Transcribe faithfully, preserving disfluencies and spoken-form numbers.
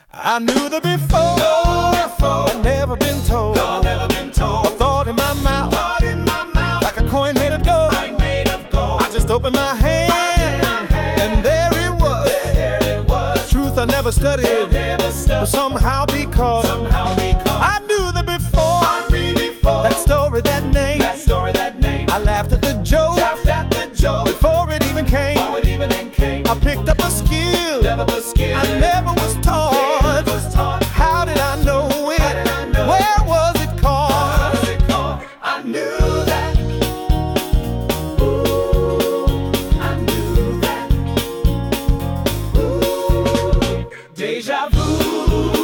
I knew the before, before. I'd never been told. No, never been told. A thought in my mouth, Thought in my mouth, like a coin made of gold. like made of gold. I just opened my hand, my hand, and there it was. There it was. Truth I never studied, Never stuck. but somehow because Somehow because I knew the before. I knew before. That story, that name, That story, that name. I laughed at the joke Laughed at the joke before it even came. before it even came. I picked up a skill Never was scared. I never was taught. Never was taught. How did I know it? How did I know Where was it called? What was it called? I knew that. Ooh, I knew that. Ooh, deja vu.